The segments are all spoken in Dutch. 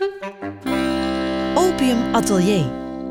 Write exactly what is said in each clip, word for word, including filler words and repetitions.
Opium Atelier.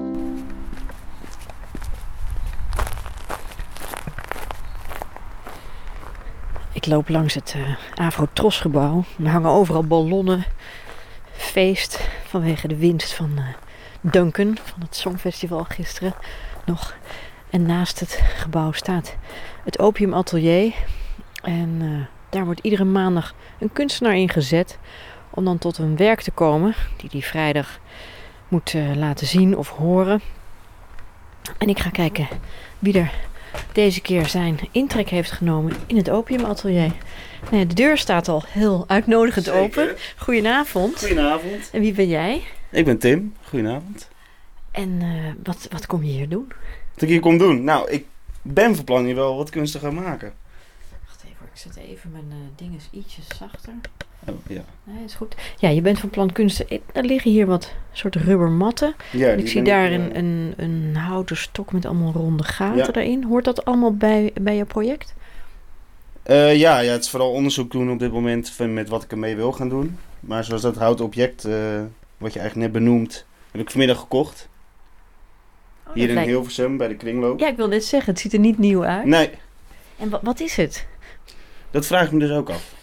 Ik loop langs het uh, Afro-Tros-gebouw. Er hangen overal ballonnen. Feest vanwege de winst van uh, Duncan van het Songfestival gisteren nog. En naast het gebouw staat het Opium Atelier. En uh, daar wordt iedere maandag een kunstenaar ingezet om dan tot een werk te komen die die vrijdag moet uh, laten zien of horen. En ik ga kijken wie er deze keer zijn intrek heeft genomen in het Opium Atelier. Nee, de deur staat al heel uitnodigend Zeker. open. Goedenavond. Goedenavond. En wie ben jij? Ik ben Tim. Goedenavond. En uh, wat, wat kom je hier doen? Wat ik hier kom doen? Nou, ik ben van plan hier wel wat kunst te gaan maken. Wacht even, ik zet even mijn uh, dinges ietsjes zachter. Oh, ja. Nee, is goed. Ja, je bent van plan kunsten. Er liggen hier wat soort rubbermatten. Ja, en ik zie daar ik, een, uh, een, een houten stok met allemaal ronde gaten Ja. erin. Hoort dat allemaal bij, bij jouw project? Uh, ja, ja, het is vooral onderzoek doen op dit moment van met wat ik ermee wil gaan doen. Maar zoals dat houten object, uh, wat je eigenlijk net benoemt, heb ik vanmiddag gekocht. Oh, Hier in lijkt... Hilversum, bij de Kringloop. Ja, ik wil net zeggen, het ziet er niet nieuw uit. Nee. En wat, wat is het? Dat vraag ik me dus ook af.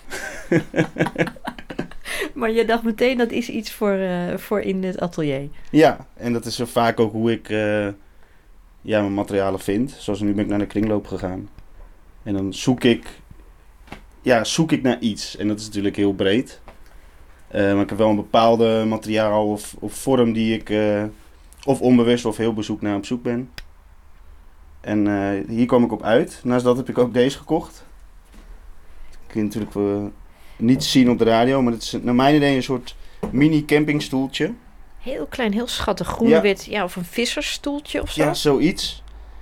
Maar je dacht meteen, dat is iets voor, uh, voor in het atelier. Ja, en dat is zo vaak ook hoe ik uh, ja, mijn materialen vind. Zoals nu ben ik naar de Kringloop gegaan. En dan zoek ik, ja, zoek ik naar iets. En dat is natuurlijk heel breed. Uh, maar ik heb wel een bepaalde materiaal of, of vorm die ik uh, of onbewust of heel bezoek naar op zoek ben. En uh, hier kwam ik op uit. Naast dat heb ik ook deze gekocht. Dat kun je natuurlijk uh, niet zien op de radio, maar het is naar mijn idee een soort mini campingstoeltje. Heel klein, heel schattig. Groen-wit, ja. ja, of een vissersstoeltje of zo. Ja, zoiets.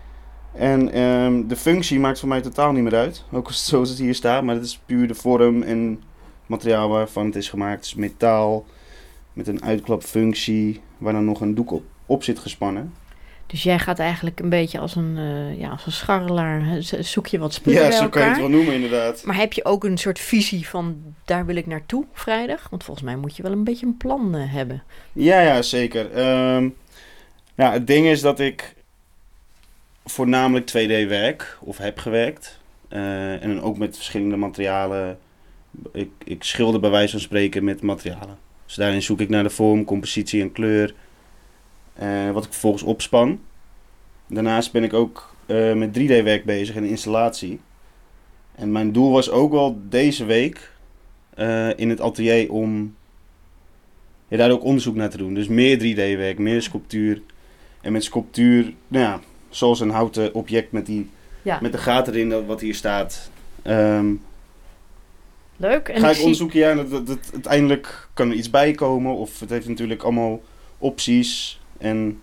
En um, de functie maakt voor mij totaal niet meer uit. Ook als het, zoals het hier staat. Maar het is puur de vorm en materiaal waarvan het is gemaakt. Het is metaal met een uitklapfunctie waar dan nog een doek op, op zit gespannen. Dus jij gaat eigenlijk een beetje als een, uh, ja, als een scharrelaar. Zoek je wat spullen Ja, bij zo elkaar. kan je het wel noemen inderdaad. Maar heb je ook een soort visie van daar wil ik naartoe vrijdag? Want volgens mij moet je wel een beetje een plan uh, hebben. Ja, ja, zeker. Um, ja, het ding is dat ik voornamelijk twee D werk of heb gewerkt. Uh, en dan ook met verschillende materialen. Ik, ik schilder bij wijze van spreken met materialen. Dus daarin zoek ik naar de vorm, compositie en kleur. Uh, wat ik vervolgens opspan. Daarnaast ben ik ook uh, met drie D werk bezig en installatie. En mijn doel was ook wel deze week uh, in het atelier om ja, daar ook onderzoek naar te doen. Dus meer drie D werk, meer sculptuur. En met sculptuur, nou ja, zoals een houten object met, die, Ja. met de gaten erin dat wat hier staat. Um, Leuk. En ga ik zie... onderzoeken, ja, dat, dat, dat, uiteindelijk kan er iets bij komen. Of het heeft natuurlijk allemaal opties. En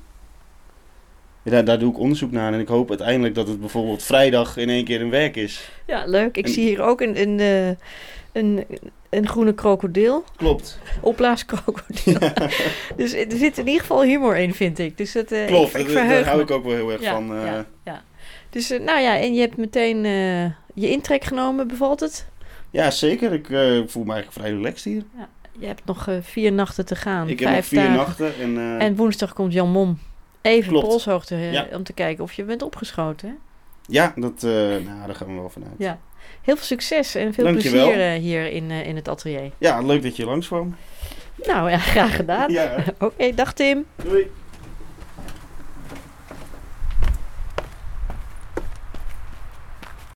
ja, daar, daar doe ik onderzoek naar. En ik hoop uiteindelijk dat het bijvoorbeeld vrijdag in één keer een werk is. Ja, leuk. Ik en... zie hier ook een, een, uh, een, een groene krokodil. Klopt. Opblaaskrokodil. Ja. Dus er zit in ieder geval humor in, vind ik. Dus dat, uh, Klopt, ik, ik dat, verheug daar hou me. ik ook wel heel erg ja, van. Uh... Ja, ja. Dus uh, nou ja, en je hebt meteen uh, je intrek genomen. Bevalt het? Ja, zeker. Ik uh, voel me eigenlijk vrij relaxed hier. Ja. Je hebt nog uh, vier nachten te gaan. Ik heb vijf nog vier dagen. nachten. En, uh... en woensdag komt Jan Mom even Klopt. polshoogte uh, Ja. om te kijken of je bent opgeschoten. Hè? Ja, dat, uh, nou, daar gaan we wel vanuit. Ja. Heel veel succes en veel Dankjewel. plezier uh, hier in, uh, in het atelier. Ja, leuk dat je langskwam. Nou ja, graag gedaan. Ja. Oké, okay, dag Tim. Doei.